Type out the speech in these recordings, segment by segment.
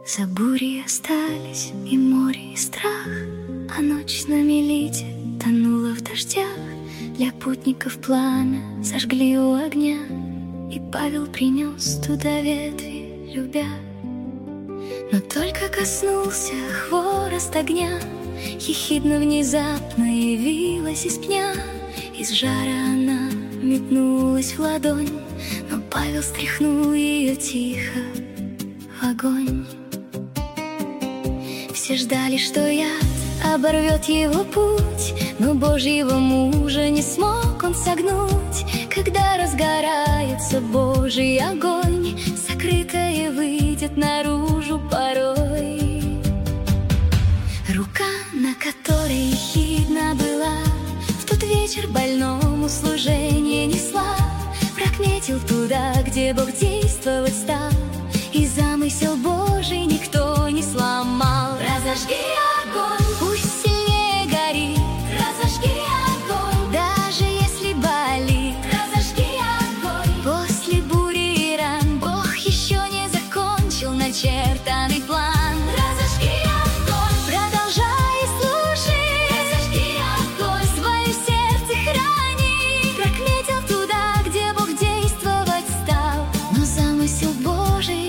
За бурей остались и море, и страх, а ночь на Мелите тонула в дождях. Для путников пламя зажгли у огня, и Павел принес туда ветви, любя. Но только коснулся хворост огня, ехидно внезапно явилась из пня. Из жара она метнулась в ладонь, но Павел стряхнул ее тихо в огонь. Все ждали, что яд оборвет его путь, но Божьего мужа не смог он согнуть. Когда разгорается Божий огонь, сокрытое выйдет наружу порой. Рука, на которой ехидна была, в тот вечер больному служение несла. Враг метил туда, где Бог действовать стал, и замысел Божий никто не сломал. Разожги огонь, пусть сильнее горит. Разожги огонь, даже если болит. Разожги огонь, после бури и ран Бог еще не закончил начертанный план. Разожги огонь, продолжай служить. Разожги огонь, свое сердце храни. Враг метил туда, где Бог действовать стал, но замысел Божий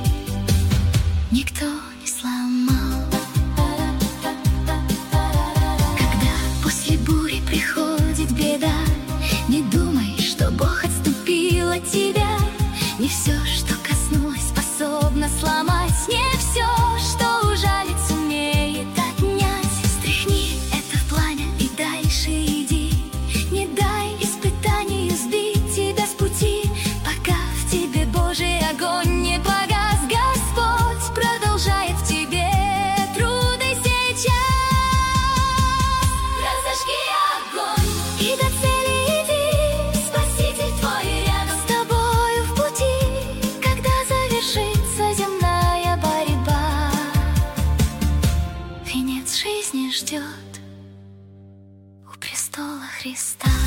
никто не сломал. Когда после бури приходит беда, не думай, что Бог отступил от тебя. Не все, что коснулось, способно сломать. Не все, что ужалить, сумеет отнять. Стряхни это в пламя и дальше иди. Не дай испытанию сбить тебя с пути, пока в тебе Божий огонь не погас. Господь продолжает в тебе труды сейчас. Разожги огонь и до цели иди. Спаситель твой рядом с тобою в пути, когда завершится земная борьба. Венец жизни ждет у престола Христа.